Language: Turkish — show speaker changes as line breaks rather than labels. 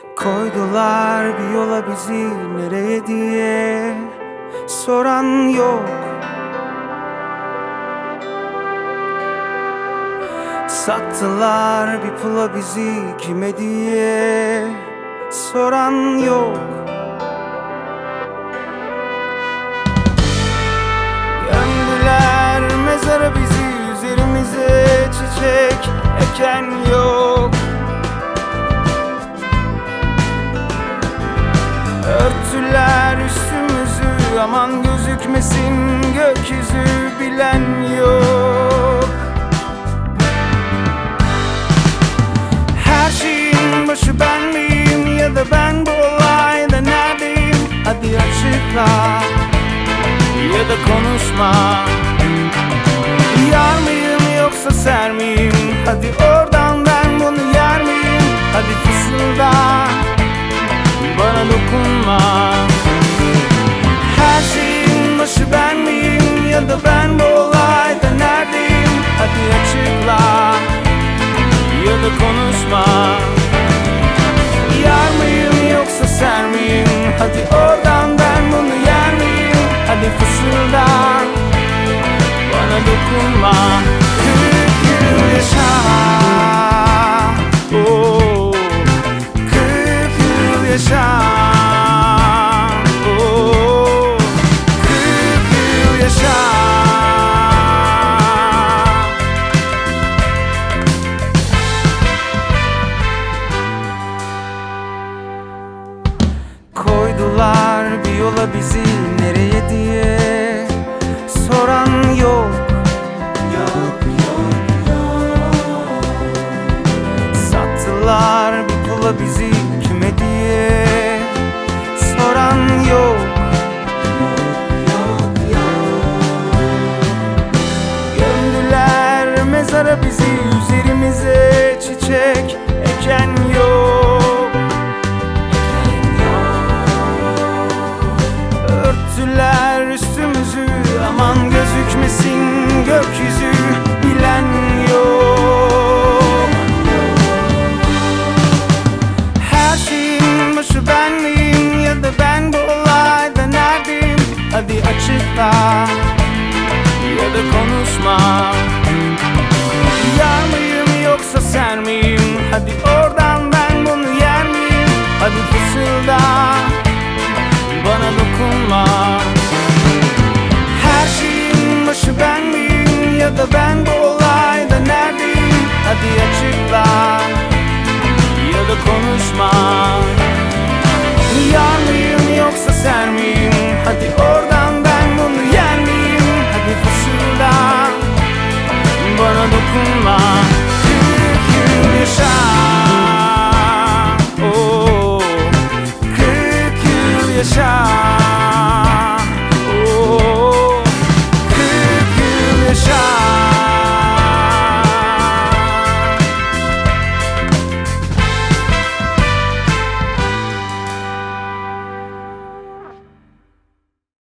Koydular bir yola bizi, nereye diye soran yok. Sattılar bir pula bizi, kime diye soran yok. Gömdüler mezara bizi, üzerimize çiçek eken yok. Örtüler üstümüzü, aman gözükmesin gökyüzü, bilen yok. Her şeyin başı ben miyim, ya da ben bu olayda neredeyim? Hadi açıkla ya da konuşma. Yar mıyım yoksa ser miyim? Hadi oradan, ben bunu yer miyim? Hadi fısılda, bana dokunma. Her şeyin başı ben miyim, ya da ben bu olayda neredeyim? Hadi açıkla ya da konuşma. Yar mıyım yoksa ser miyim? Hadi oradan, ben bunu yer miyim? Hadi fısılda, bana dokunma. 40 yıl yaşa, oh, 40 yıl yaşa, oh, 40 yıl yaşa. Koydular bir yola bizi, nereye diye soran yok. Sattılar bir pula bizi, kime diye soran yok. Gömdüler mezara bizi, üzerimize çiçek eken yok. Örtüler üstümüzü, aman gözükmesin